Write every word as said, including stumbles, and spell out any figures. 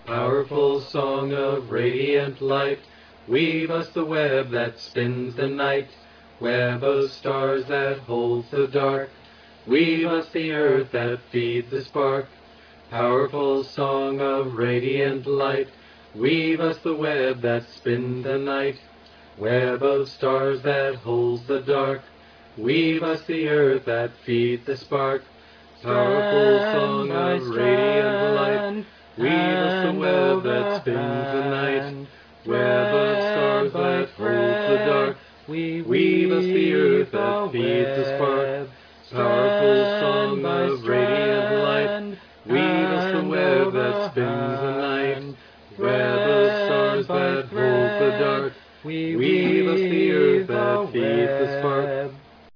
Powerful song of radiant light, weave us the web that spins the night, web of stars that holds the dark, weave us the earth that feeds the spark. Powerful song of radiant light, weave us the web that spins the night, web of stars that holds the dark, weave us the earth that feeds the spark. Powerful song of radiant light, weave us the web that spins the night, web of stars that holds the dark, weave us the earth that feeds the spark. Powerful song of radiant light, weave us the web that spins the night, web of stars that holds the dark, weave us the earth